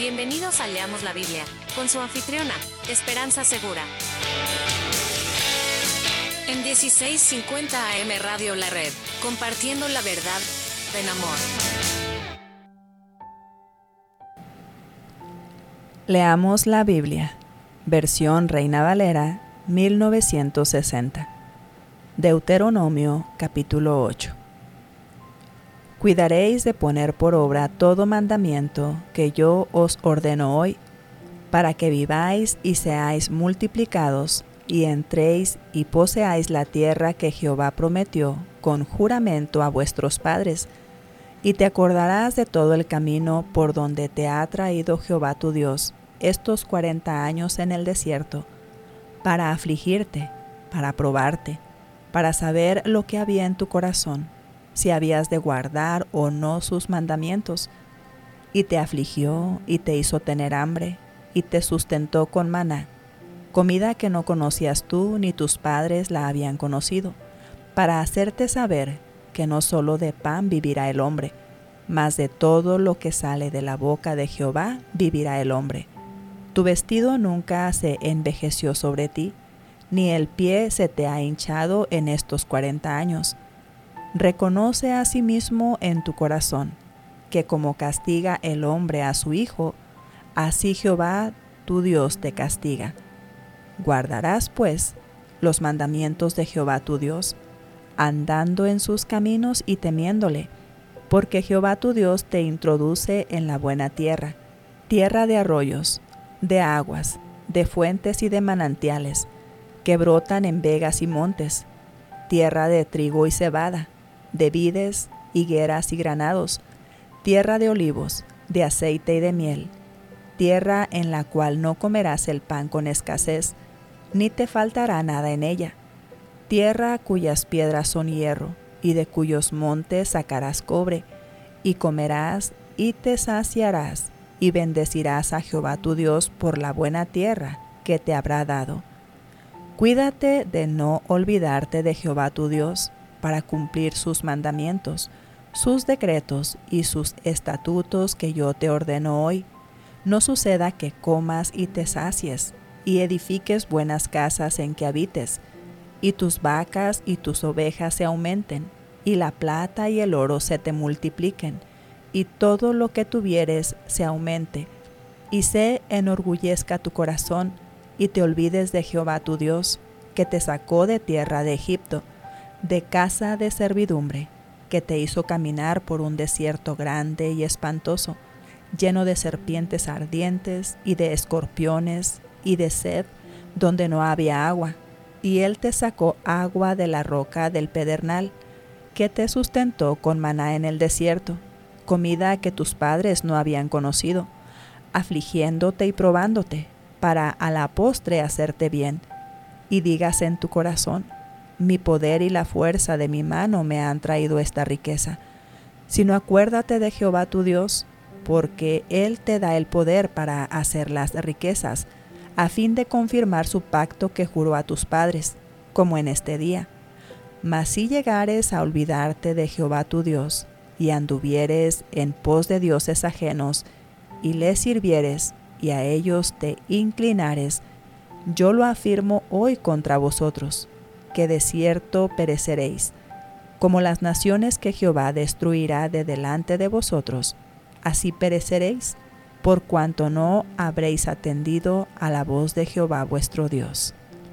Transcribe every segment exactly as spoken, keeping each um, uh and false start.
Bienvenidos a Leamos la Biblia, con su anfitriona, Esperanza Segura. En dieciséis cincuenta A M Radio La Red, compartiendo la verdad en amor. Leamos la Biblia, versión Reina Valera, mil novecientos sesenta. Deuteronomio, capítulo ocho. Cuidaréis de poner por obra todo mandamiento que yo os ordeno hoy, para que viváis y seáis multiplicados, y entréis y poseáis la tierra que Jehová prometió con juramento a vuestros padres, y te acordarás de todo el camino por donde te ha traído Jehová tu Dios estos cuarenta años en el desierto, para afligirte, para probarte, para saber lo que había en tu corazón, si habías de guardar o no sus mandamientos. Y te afligió, y te hizo tener hambre, y te sustentó con maná, comida que no conocías tú ni tus padres la habían conocido, para hacerte saber que no solo de pan vivirá el hombre, mas de todo lo que sale de la boca de Jehová vivirá el hombre. Tu vestido nunca se envejeció sobre ti, ni el pie se te ha hinchado en estos cuarenta años. Reconoce asimismo en tu corazón que como castiga el hombre a su hijo, así Jehová tu Dios te castiga. Guardarás, pues, los mandamientos de Jehová tu Dios, andando en sus caminos y temiéndole, porque Jehová tu Dios te introduce en la buena tierra, tierra de arroyos, de aguas, de fuentes y de manantiales, que brotan en vegas y montes, tierra de trigo y cebada, de vides, higueras y granados, tierra de olivos, de aceite y de miel, tierra en la cual no comerás el pan con escasez, ni te faltará nada en ella, tierra cuyas piedras son hierro, y de cuyos montes sacarás cobre, y comerás y te saciarás, y bendecirás a Jehová tu Dios por la buena tierra que te habrá dado. Cuídate de no olvidarte de Jehová tu Dios, para cumplir sus mandamientos, sus decretos y sus estatutos que yo te ordeno hoy. No suceda que comas y te sacies, y edifiques buenas casas en que habites, y tus vacas y tus ovejas se aumenten, y la plata y el oro se te multipliquen, y todo lo que tuvieres se aumente, y se enorgullezca tu corazón, y te olvides de Jehová tu Dios, que te sacó de tierra de Egipto, de casa de servidumbre, que te hizo caminar por un desierto grande y espantoso, lleno de serpientes ardientes y de escorpiones y de sed, donde no había agua, y él te sacó agua de la roca del pedernal, que te sustentó con maná en el desierto, comida que tus padres no habían conocido, afligiéndote y probándote, para a la postre hacerte bien, y digas en tu corazón: mi poder y la fuerza de mi mano me han traído esta riqueza. Sino acuérdate de Jehová tu Dios, porque Él te da el poder para hacer las riquezas, a fin de confirmar su pacto que juró a tus padres, como en este día. Mas si llegares a olvidarte de Jehová tu Dios, y anduvieres en pos de dioses ajenos, y les sirvieres, y a ellos te inclinares, yo lo afirmo hoy contra vosotros, que de cierto pereceréis, como las naciones que Jehová destruirá de delante de vosotros, así pereceréis, por cuanto no habréis atendido a la voz de Jehová vuestro Dios.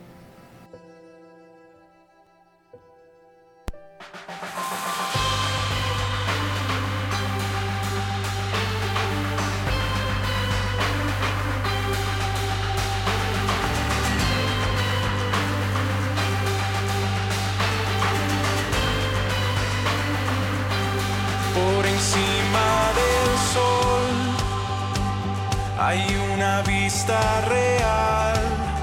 Por encima del sol hay una vista real,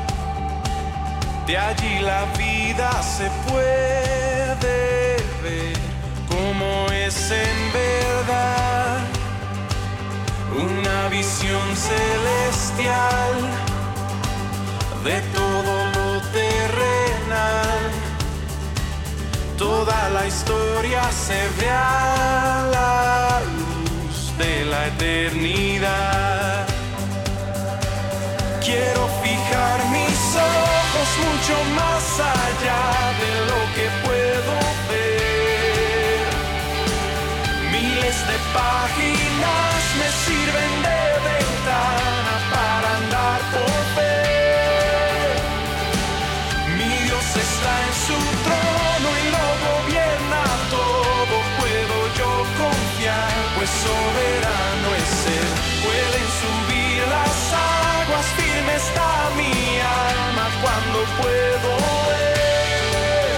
de allí la vida se puede ver como es en verdad, una visión celestial de todo lo terrenal. Toda la historia se ve a la luz de la eternidad. allá de lo que puedo ver. Miles de páginas me sirven de ventana para andar por ver. Mi Dios está en su trono y lo gobierna todo. Puedo yo confiar, pues soberano es Él. Pueden subir las aguas, firme está mi alma cuando puedo ver.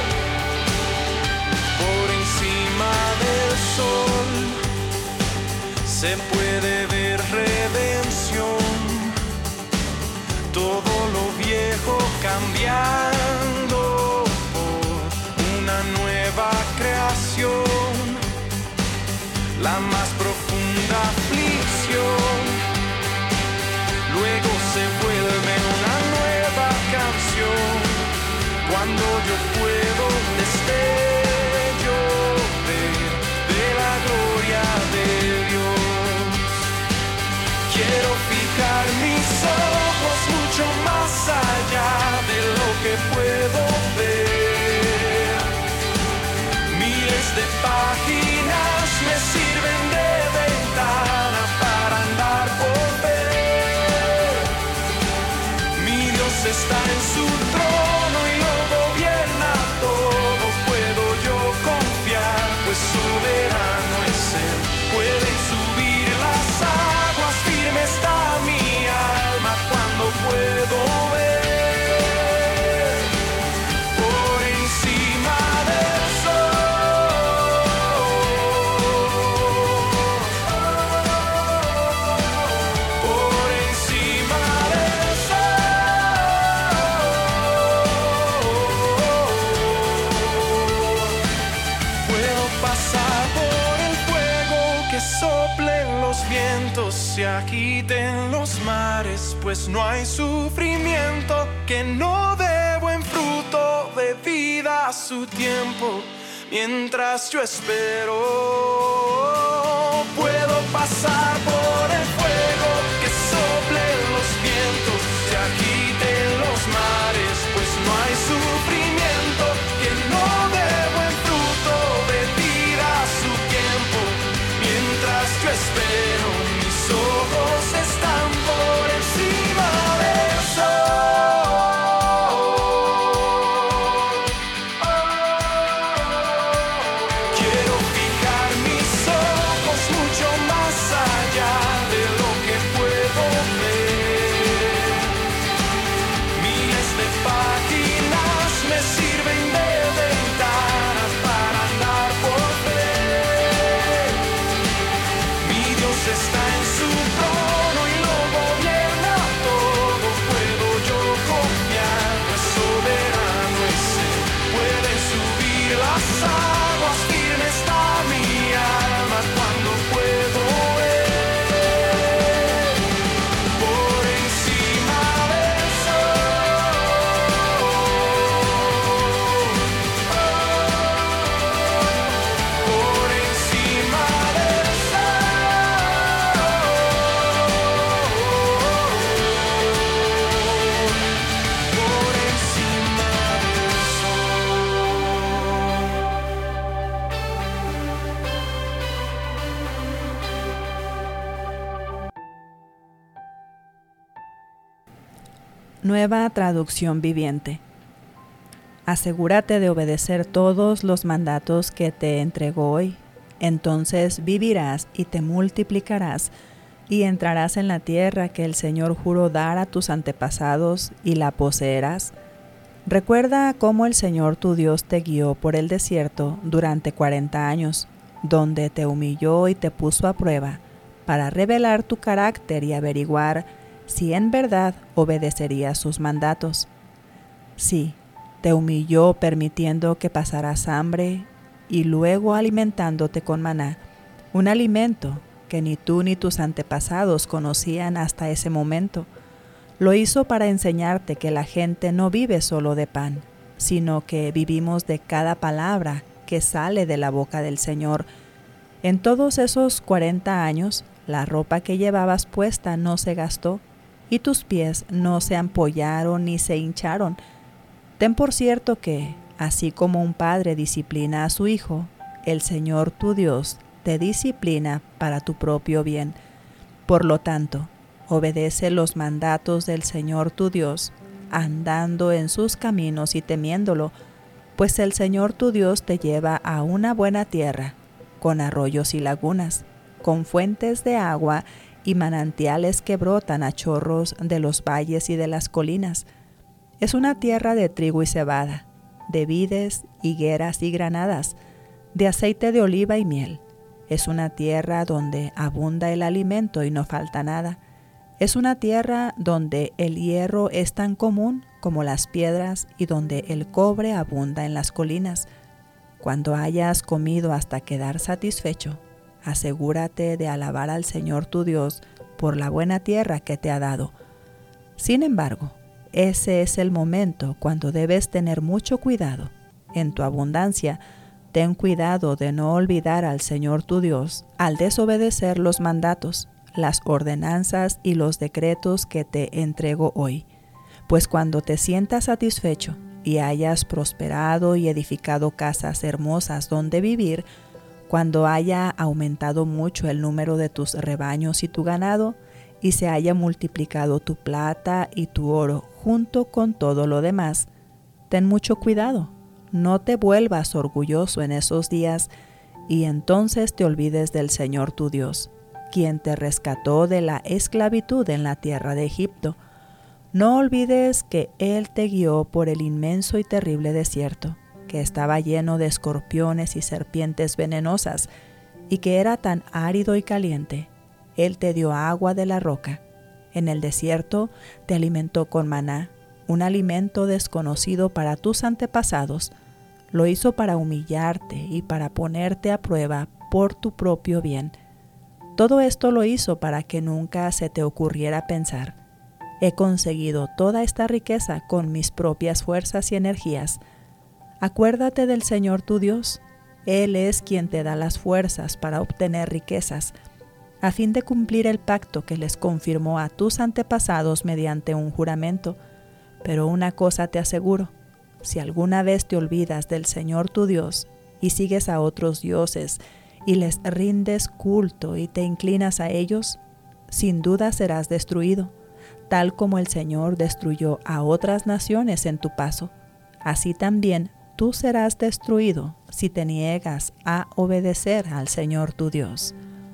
Por encima del sol se puede ver redención, todo lo viejo cambiando por una nueva creación, la más profunda aflicción, luego se vuelve una nueva canción, cuando yo puedo destello ver de la gloria de Dios. Quiero fijar mis ojos mucho más allá de lo que puedo ver. Miles de páginas me sirven de ventana para andar por ver. Mi Dios está en su trono y lo gobierna todo. Puedo yo confiar, pues soberano es Él. Pueden subir las aguas, firme está mi alma cuando puedo ver. Por encima del sol, por encima del sol, puedo pasar por el fuego, que soplen los vientos, se agiten los mares, pues no hay sufrimiento que no dé buen fruto de vida a su tiempo. Mientras yo espero, puedo pasar por el fuego, que soplen los vientos, se agiten los mares, pues no hay sufrimiento que no dé buen fruto de vida a su tiempo. Mientras yo espero, mis ojos están por encima del sol. Quiero fijar mis ojos mucho más allá de lo que puedo ver. Miles de páginas me sirven de ventana para andar por ver. Mi Dios está en su trono y lo gobierna todo. Puedo yo confiar, pues soberano es Él. Pueden subir las aguas, firme está mi alma cuando puedo ver. Por encima del sol, por encima del sol, por encima del Nueva traducción viviente. Asegúrate de obedecer todos los mandatos que te entregó hoy. Entonces vivirás y te multiplicarás y entrarás en la tierra que el Señor juró dar a tus antepasados y la poseerás. Recuerda cómo el Señor tu Dios te guió por el desierto durante cuarenta años, donde te humilló y te puso a prueba para revelar tu carácter y averiguar si en verdad obedecerías sus mandatos. Sí, te humilló permitiendo que pasaras hambre y luego alimentándote con maná, un alimento que ni tú ni tus antepasados conocían hasta ese momento. Lo hizo para enseñarte que la gente no vive solo de pan, sino que vivimos de cada palabra que sale de la boca del Señor. En todos esos cuarenta años, la ropa que llevabas puesta no se gastó, y tus pies no se ampollaron ni se hincharon. Ten por cierto que, así como un padre disciplina a su hijo, el Señor tu Dios te disciplina para tu propio bien. Por lo tanto, obedece los mandatos del Señor tu Dios, andando en sus caminos y temiéndolo, pues el Señor tu Dios te lleva a una buena tierra, con arroyos y lagunas, con fuentes de agua y manantiales que brotan a chorros de los valles y de las colinas. Es una tierra de trigo y cebada, de vides, higueras y granadas, de aceite de oliva y miel. Es una tierra donde abunda el alimento y no falta nada. Es una tierra donde el hierro es tan común como las piedras y donde el cobre abunda en las colinas. Cuando hayas comido hasta quedar satisfecho, asegúrate de alabar al Señor tu Dios por la buena tierra que te ha dado. Sin embargo, ese es el momento cuando debes tener mucho cuidado. En tu abundancia, ten cuidado de no olvidar al Señor tu Dios al desobedecer los mandatos, las ordenanzas y los decretos que te entrego hoy. Pues cuando te sientas satisfecho y hayas prosperado y edificado casas hermosas donde vivir, cuando haya aumentado mucho el número de tus rebaños y tu ganado, y se haya multiplicado tu plata y tu oro junto con todo lo demás, ten mucho cuidado, no te vuelvas orgulloso en esos días, y entonces te olvides del Señor tu Dios, quien te rescató de la esclavitud en la tierra de Egipto. No olvides que Él te guió por el inmenso y terrible desierto, que estaba lleno de escorpiones y serpientes venenosas, y que era tan árido y caliente. Él te dio agua de la roca. En el desierto te alimentó con maná, un alimento desconocido para tus antepasados. Lo hizo para humillarte y para ponerte a prueba por tu propio bien. Todo esto lo hizo para que nunca se te ocurriera pensar: he conseguido toda esta riqueza con mis propias fuerzas y energías. Acuérdate del Señor tu Dios. Él es quien te da las fuerzas para obtener riquezas, a fin de cumplir el pacto que les confirmó a tus antepasados mediante un juramento. Pero una cosa te aseguro: si alguna vez te olvidas del Señor tu Dios y sigues a otros dioses y les rindes culto y te inclinas a ellos, sin duda serás destruido, tal como el Señor destruyó a otras naciones en tu paso. Así también tú serás destruido si te niegas a obedecer al Señor tu Dios.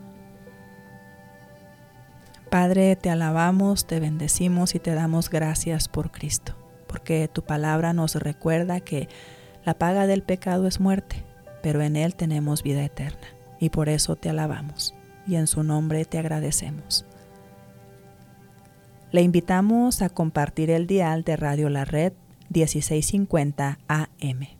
Padre, te alabamos, te bendecimos y te damos gracias por Cristo, porque tu palabra nos recuerda que la paga del pecado es muerte, pero en Él tenemos vida eterna, y por eso te alabamos, y en su nombre te agradecemos. Le invitamos a compartir el dial de Radio La Red dieciséis cincuenta A M.